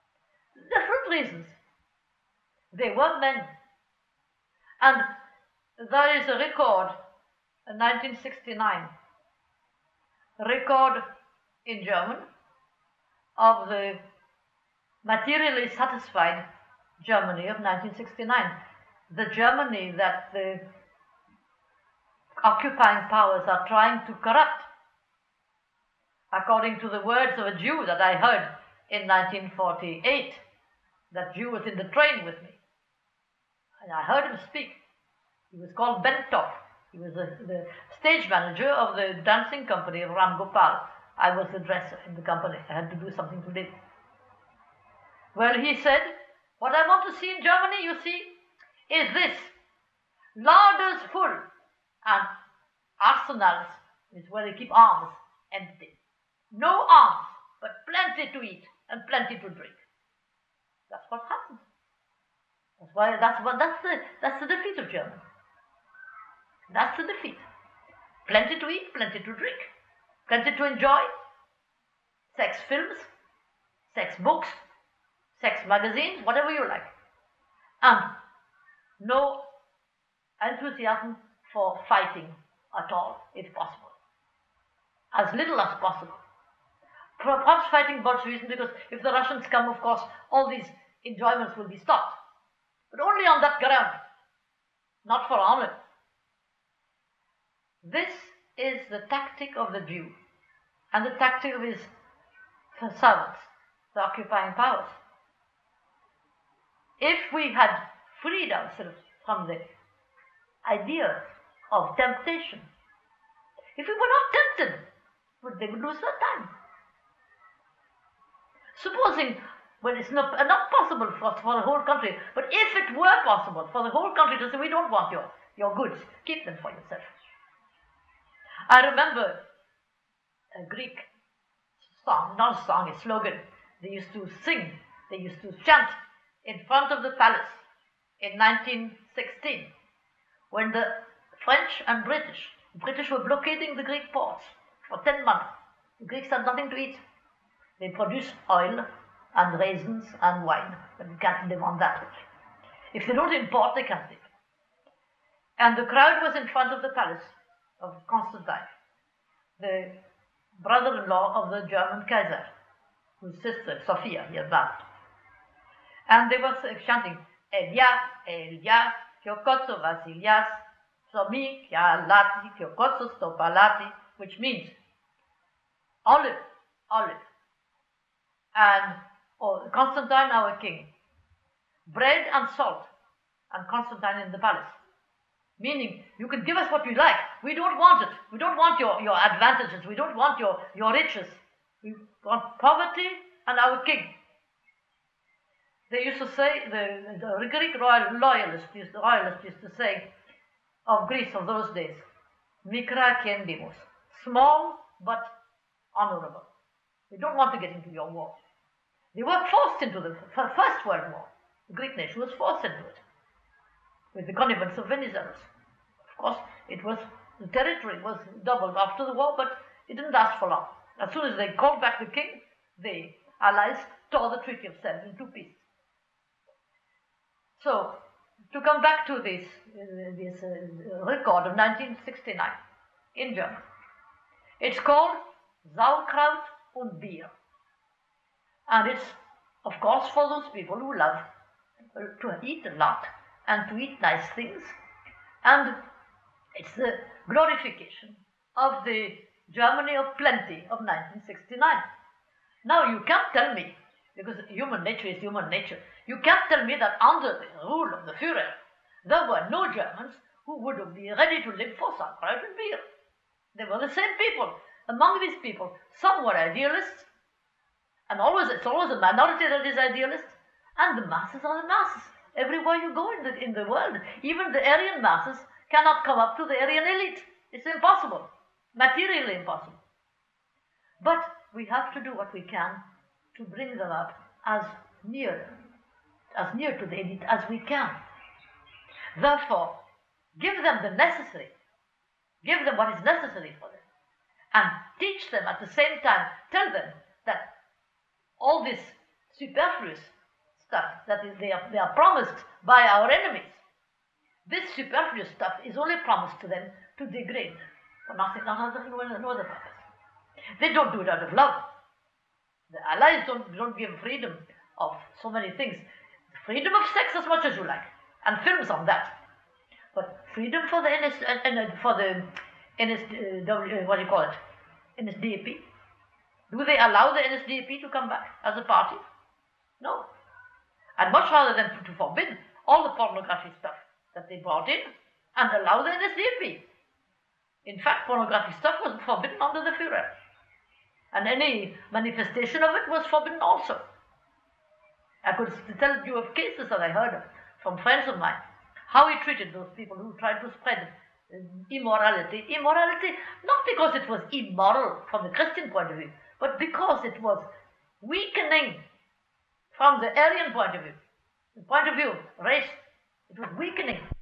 Different reasons. They were men. And there is a record in nineteen sixty-nine, record in German of the materially satisfied Germany of nineteen sixty-nine, the Germany that the occupying powers are trying to corrupt, according to the words of a Jew that I heard in nineteen forty-eight. That Jew was in the train with me, and I heard him speak. He was called Bentov. He was a, the stage manager of the dancing company of Ram Gopal. I was the dresser in the company. I had to do something today. Well, he said, what I want to see in Germany, you see, is this. Larders full and arsenals, is where they keep arms, empty. No arms, but plenty to eat and plenty to drink. That's what happened. That's why that's what that's the that's the defeat of Germany. That's the defeat. Plenty to eat, plenty to drink, plenty to enjoy. Sex films, sex books, sex magazines, whatever you like. And no enthusiasm for fighting at all, if possible. As little as possible. Perhaps fighting Bolshevism, because if the Russians come, of course, all these enjoyments will be stopped. But only on that ground, not for honor. This is the tactic of the Jew and the tactic of his servants, the occupying powers. If we had freed ourselves from the idea of temptation, if we were not tempted, they would lose their time. Supposing, well, it's not, not possible for, for the whole country, but if it were possible for the whole country to say, we don't want your, your goods, keep them for yourself. I remember a Greek song, not a song, a slogan. They used to sing, they used to chant in front of the palace in nineteen sixteen, when the French and British, British were blockading the Greek ports for ten months. The Greeks had nothing to eat. They produce oil and raisins and wine, but you can't live on that. If they don't import, they can't live. And the crowd was in front of the palace of Constantine, the brother-in-law of the German Kaiser, whose sister, Sophia, he had married. And they were chanting, Elia, Elia, Kyokotso Vasilias, Somi, Kya Lati, Kyokotso Stopalati, which means olive, olive. And oh, Constantine, our king, bread and salt, and Constantine in the palace. Meaning, you can give us what you like. We don't want it. We don't want your, your advantages. We don't want your, your riches. We want poverty and our king. They used to say, the, the Greek royal loyalists used, the royalists used to say of Greece of those days, Mikra kendimus, small but honorable. They don't want to get into your war. They were forced into the First World War. The Greek nation was forced into it with the connivance of Venizelos. Of course, it was the territory was doubled after the war, but it didn't last for long. As soon as they called back the king, the allies tore the Treaty of Sèvres in two pieces. So, to come back to this, uh, this uh, record of nineteen sixty-nine in Germany, it's called Sauerkraut und Bier. And it's, of course, for those people who love to eat a lot and to eat nice things. And it's the glorification of the Germany of plenty of nineteen sixty-nine. Now, you can't tell me, because human nature is human nature, you can't tell me that under the rule of the Führer, there were no Germans who would be ready to live for sauerkraut and beer. They were the same people. Among these people, some were idealists, and always it's always a minority that is idealist, and the masses are the masses. Everywhere you go in the, in the world, even the Aryan masses cannot come up to the Aryan elite. It's impossible, materially impossible. But we have to do what we can to bring them up as near, as near to the elite as we can. Therefore, give them the necessary, give them what is necessary for them, and teach them at the same time, tell them that all this superfluous stuff that is they are, they are promised by our enemies, This superfluous stuff is only promised to them to degrade for nothing, no other, no other purpose. They don't do it out of love. The allies don't, don't give freedom of so many things. Freedom of sex as much as you like, and films on that. But freedom for the N S, uh, for the N S, uh, what do you call it, N S D A P. Do they allow the N S D A P to come back as a party? No. And much rather than to forbid all the pornography stuff that they brought in and allow the N S D A P. In fact, pornography stuff was forbidden under the Führer. And any manifestation of it was forbidden also. I could tell you of cases that I heard of from friends of mine, how he treated those people who tried to spread immorality. Immorality, not because it was immoral from the Christian point of view, but because it was weakening from the Aryan point of view, the point of view, race. It was weakening